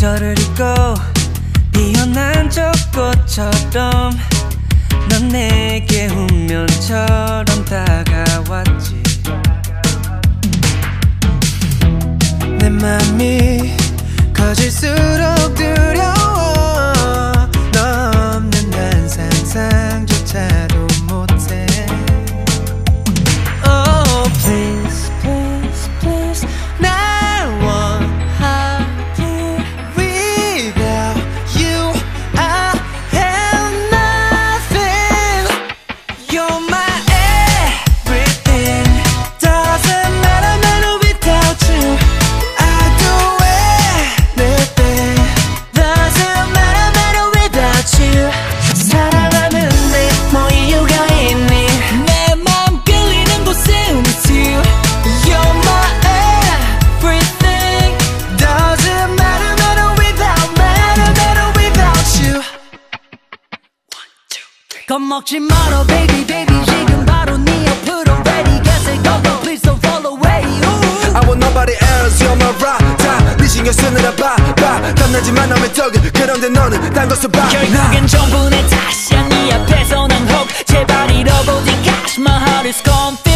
계절을 잊고 피어난 저 꽃처럼 넌 내게 운명처럼 다가왔지. 내 맘이 커질수록 두려워. 너 없는 난 상상조차도 못해. Oh please please please 날 원하길. Without you I have nothing. You're my everything. Doesn't matter without you. I do anything. Doesn't matter without you. 사랑하는데 뭐 이유가 있니? 내 맘 끌리는 곳은 it's you. You're my everything. Doesn't matter without you. 겁먹지 말어 baby baby 지금 바로 네 옆으로 ready get set go go please don't fall away. Ooh. I want nobody else, you're my rock. 네 신경 쓰느라 바빠. 탐나지만 남의 턱 그런데 너는 딴 것을 봐. 결국엔 전부 내 탓이야. 네 앞에서 난 혹 제발 잃어보지 gosh my heart is confused.